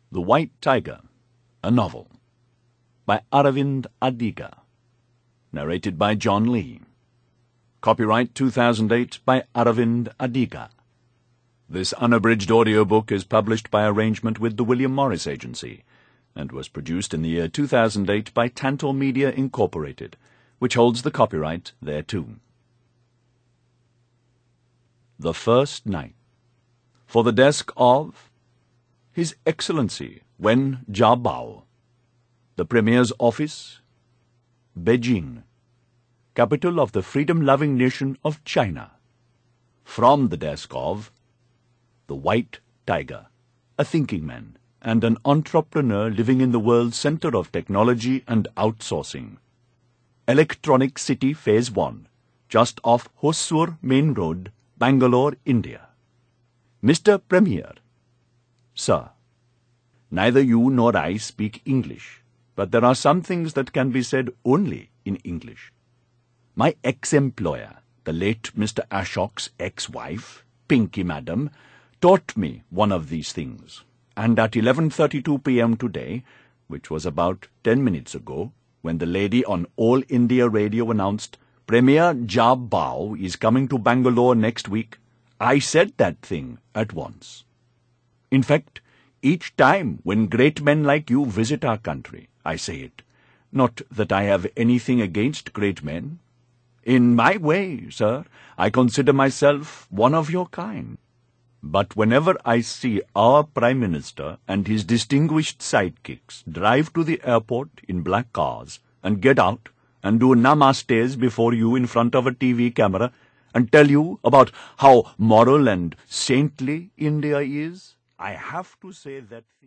The White Tiger, a novel, by Aravind Adiga, narrated by John Lee. Copyright 2008 by Aravind Adiga. This unabridged audiobook is published by arrangement with the William Morris Agency and was produced in the year 2008 by Tantor Media Incorporated, which holds the copyright thereto. The First Night. For the desk of His Excellency Wen Jiabao, the Premier's office, Beijing, capital of the freedom-loving nation of China. From the desk of the White Tiger, a thinking man and an entrepreneur living in the world's center of technology and outsourcing. Electronic City Phase 1, just off Hosur Main Road, Bangalore, India. Mr. Premier, Sir, neither you nor I speak English, but there are some things that can be said only in English. My ex-employer, the late Mr. Ashok's ex-wife, Pinky Madam, taught me one of these things, and at 11:32 p.m. today, which was about 10 minutes ago, when the lady on All India Radio announced, Premier Jiabao is coming to Bangalore next week, I said that thing at once. In fact, each time when great men like you visit our country, I say it. Not that I have anything against great men. In my way, sir, I consider myself one of your kind. But whenever I see our Prime Minister and his distinguished sidekicks drive to the airport in black cars and get out and do namastes before you in front of a TV camera and tell you about how moral and saintly India is, I have to say that...